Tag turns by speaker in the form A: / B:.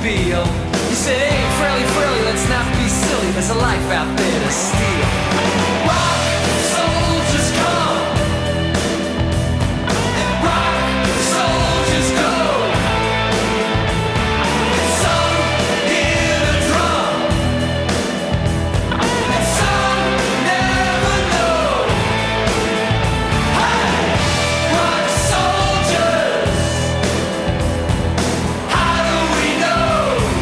A: automobile. He said, hey, frilly, frilly, let's not be silly. There's a life out there to steal.